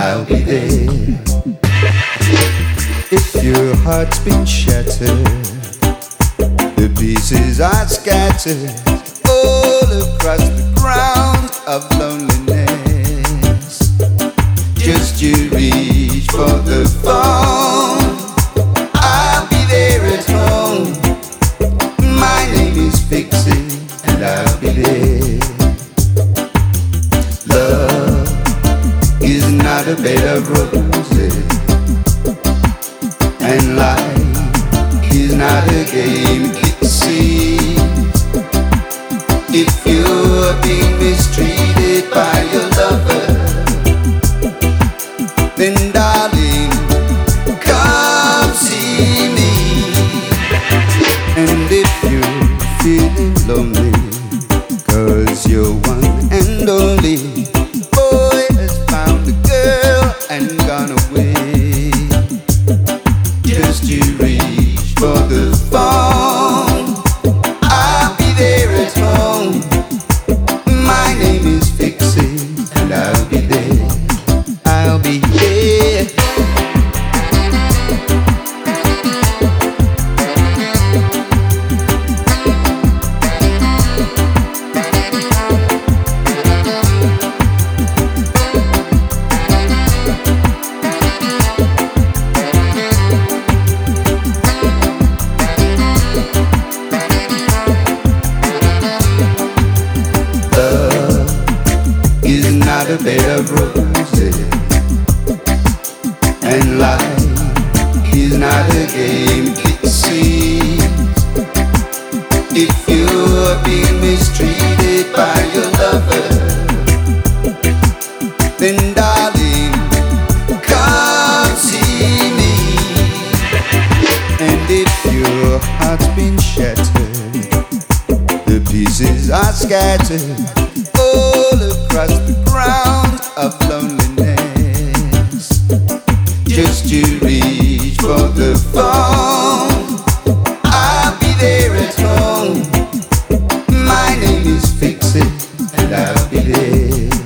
I'll be there. If your heart's been shattered, the pieces are scattered all across the ground of loneliness. Just you reach for the phone, I'll be there at home. My name is Fix-It, and I'll be there. Love is not a bed of roses, and life is not a game it seems. If you're being mistreated by your lover, then darling, come see me. And if you're feeling lonely, 'cause you're one and only, boy has found a girl and gone away. Just you reach for the phone, I'll be there at home. My name is Fix-It, and I'll be there. I'll be there. Not a bed of roses, and life is not a game it seems. If you're being mistreated by your lover, then darling, come see me. And if your heart's been shattered, the pieces are scattered all across the ground of loneliness. Just you reach for the phone, I'll be there at home. My name is Fix-It, and I'll be there.